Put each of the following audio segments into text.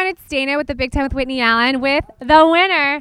everyone, it's Dana with the Big Time with Whitney Allen with the winner.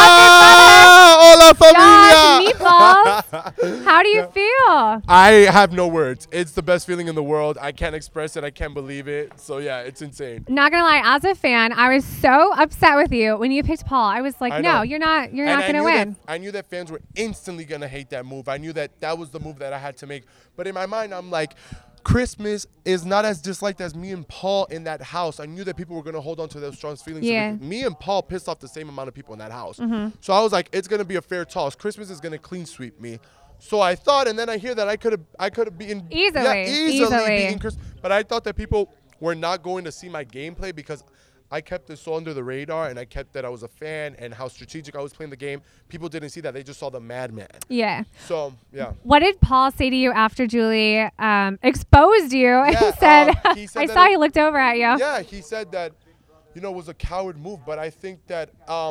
Hola familia! Meatballs. How do you feel? I have no words. It's the best feeling in the world. I can't express it. I can't believe it. So yeah, it's insane. Not gonna lie, as a fan, I was so upset with you when you picked Paul. I was like, I no, know. you're not gonna win. I knew that fans were instantly gonna hate that move. I knew that that was the move that I had to make. But in my mind, I'm like, Christmas is not as disliked as me and Paul in that house. I knew that people were going to hold on to those strong feelings. Yeah. So me and Paul pissed off the same amount of people in that house. Mm-hmm. So I was like, it's going to be a fair toss. Christmas is going to clean sweep me. So I thought, and then I hear that I could have beaten easily beaten Chris. But I thought that people were not going to see my gameplay because I kept it so under the radar, and I kept that I was a fan and how strategic I was playing the game. People didn't see that. They just saw the madman. Yeah. So, yeah. What did Paul say to you after Julie exposed you and said, he said I saw he looked over at you? Yeah, he said that, it was a coward move. But I think that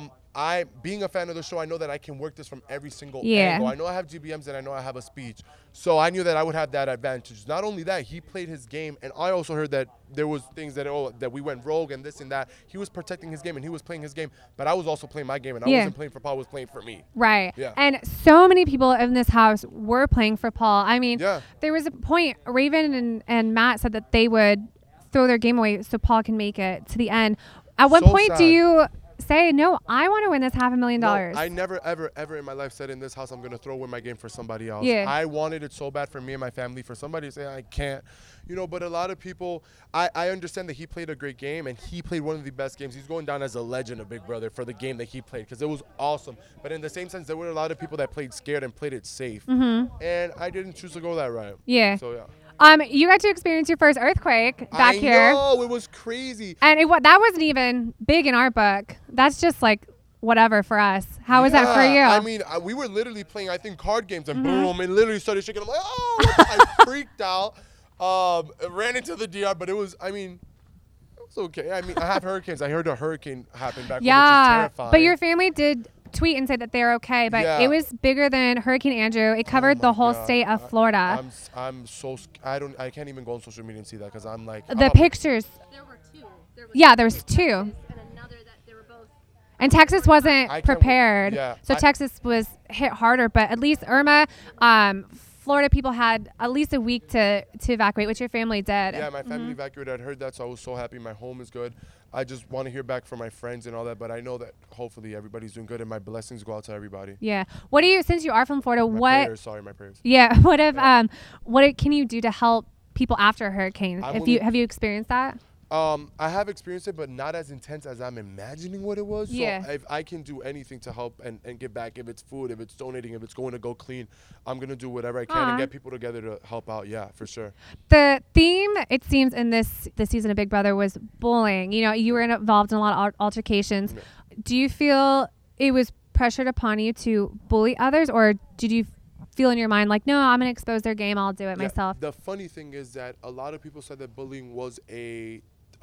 I, being a fan of the show, I know that I can work this from every single angle. I know I have GBMs and I know I have a speech. So I knew that I would have that advantage. Not only that, he played his game, and I also heard that there was things that we went rogue and this and that. He was protecting his game and he was playing his game, but I was also playing my game, and I wasn't playing for Paul, I was playing for me. Right. Yeah. And so many people in this house were playing for Paul. I mean, there was a point, Raven and Matt said that they would throw their game away so Paul can make it to the end. At what point do you say, no, I want to win this $500,000? No, I never, ever, ever in my life said in this house I'm going to throw away my game for somebody else. Yeah. I wanted it so bad for me and my family. For somebody to say I can't, but a lot of people, I understand that he played a great game, and he played one of the best games. He's going down as a legend of Big Brother for the game that he played because it was awesome. But in the same sense, there were a lot of people that played scared and played it safe. Mm-hmm. And I didn't choose to go that route. Yeah. So, yeah. You got to experience your first earthquake back here. I know, it was crazy. And that wasn't even big in our book. That's just like whatever for us. How was that for you? I mean, we were literally playing, I think, card games, and boom, it literally started shaking. I'm like, oh, I freaked out. Ran into the DR, but it was okay. I mean, I have hurricanes. I heard a hurricane happen back home, which is terrifying. But your family did tweet and said that they're okay, but it was bigger than Hurricane Andrew. It covered the whole state of Florida. I'm so I can't even go on social media and see that because I'm like the pictures. There were two. There was two. And another that they were both. And Texas wasn't prepared. So Texas was hit harder, but at least Irma, Florida people had at least a week to evacuate, which your family did. Yeah, my family evacuated. I'd heard that, so I was so happy. My home is good. I just want to hear back from my friends and all that, but I know that hopefully everybody's doing good, and my blessings go out to everybody. Yeah. What do you, since you are from Florida, my prayers. Yeah. What can you do to help people after a hurricane? Have you experienced that? I have experienced it, but not as intense as I'm imagining what it was. So if I can do anything to help and give back, if it's food, if it's donating, if it's going to go clean, I'm going to do whatever I can and get people together to help out. Yeah, for sure. The theme, it seems, in this season of Big Brother was bullying. You were involved in a lot of altercations. Yeah. Do you feel it was pressured upon you to bully others, or did you feel in your mind like, no, I'm going to expose their game, I'll do it myself? The funny thing is that a lot of people said that bullying was a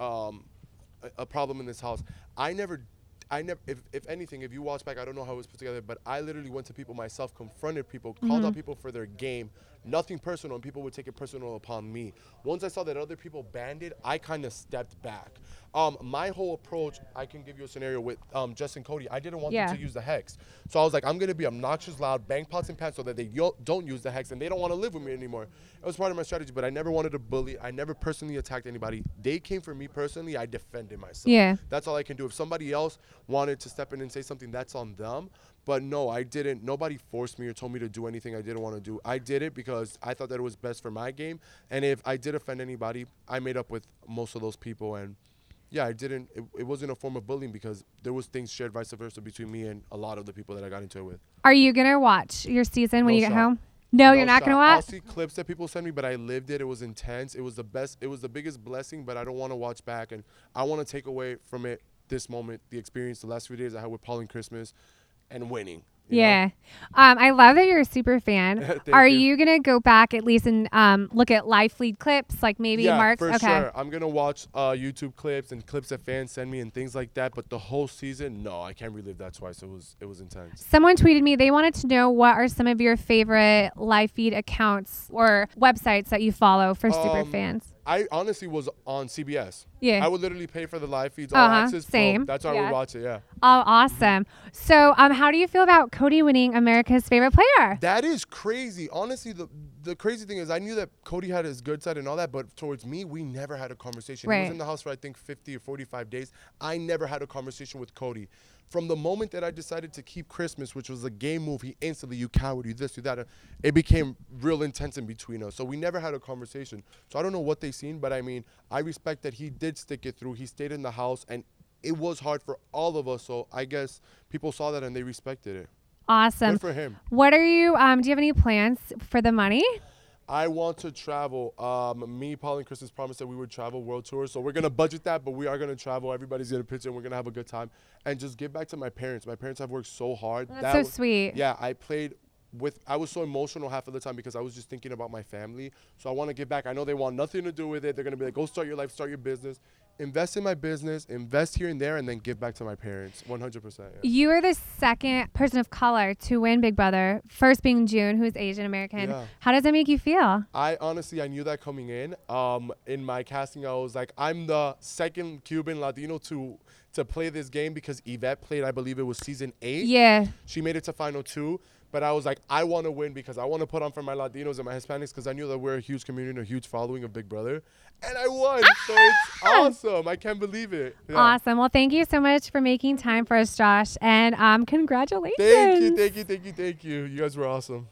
problem in this house. I never, if anything, if you watch back, I don't know how it was put together, but I literally went to people myself, confronted people, called out people for their game, nothing personal, and people would take it personal upon me. Once I saw that other people banned it, I kind of stepped back. My whole approach, I can give you a scenario with Jess and Cody. I didn't want them to use the hex. So I was like, I'm going to be obnoxious, loud, bang pots and pans so that they don't use the hex and they don't want to live with me anymore. It was part of my strategy, but I never wanted to bully. I never personally attacked anybody. They came for me personally. I defended myself. Yeah. That's all I can do. If somebody else wanted to step in and say something, that's on them. But no, I didn't. Nobody forced me or told me to do anything I didn't want to do. I did it because I thought that it was best for my game. And if I did offend anybody, I made up with most of those people. And yeah, I didn't. It wasn't a form of bullying because there was things shared vice versa between me and a lot of the people that I got into it with. Are you going to watch your season when you get home? No, you're not going to watch? I'll see clips that people send me, but I lived it. It was intense. It was the best. It was the biggest blessing, but I don't want to watch back. And I want to take away from it this moment, the experience, the last 3 days I had with Paul and Christmas and winning. Yeah. I love that you're a super fan. Are you going to go back at least and look at live feed clips, like maybe Mark's? For sure. I'm going to watch YouTube clips and clips that fans send me and things like that. But the whole season, no, I can't relive that twice. It was intense. Someone tweeted me. They wanted to know what are some of your favorite live feed accounts or websites that you follow for super fans. I honestly was on CBS. Yeah. I would literally pay for the live feeds, all access. Same. That's how I Yeah. would watch it. Yeah. Oh, awesome. So, how do you feel about Cody winning America's favorite player? That is crazy. Honestly, the crazy thing is I knew that Cody had his good side and all that, but towards me, we never had a conversation. He was Right. in the house for, I think, 50 or 45 days. I never had a conversation with Cody. From the moment that I decided to keep Christmas, which was a game move, he instantly, you coward, you this, you that. It became real intense in between us. So we never had a conversation. So I don't know what they seen, but I mean, I respect that he did stick it through. He stayed in the house, and it was hard for all of us. So I guess people saw that and they respected it. Awesome. Good for him. What are you, do you have any plans for the money? I want to travel. Me, Paul, and Chris promised that we would travel world tour. So we're going to budget that, but we are going to travel. Everybody's going to pitch in. We're going to have a good time. And just give back to my parents. My parents have worked so hard. That's so sweet. Yeah, I was so emotional half of the time because I was just thinking about my family. So I want to give back. I know they want nothing to do with it. They're going to be like, go start your life, start your business. Invest in my business, invest here and there, and then give back to my parents. 100%. Yeah. You are the second person of color to win Big Brother, first being June, who is Asian American. Yeah. How does that make you feel? I knew that coming in. In my casting, I was like, I'm the second Cuban Latino to play this game because Yvette played, I believe it was season 8. Yeah. She made it to final 2. But I was like, I want to win because I want to put on for my Latinos and my Hispanics because I knew that we're a huge community, a huge following of Big Brother. And I won. So it's awesome. I can't believe it. Yeah. Awesome. Well, thank you so much for making time for us, Josh. And congratulations. Thank you. You guys were awesome.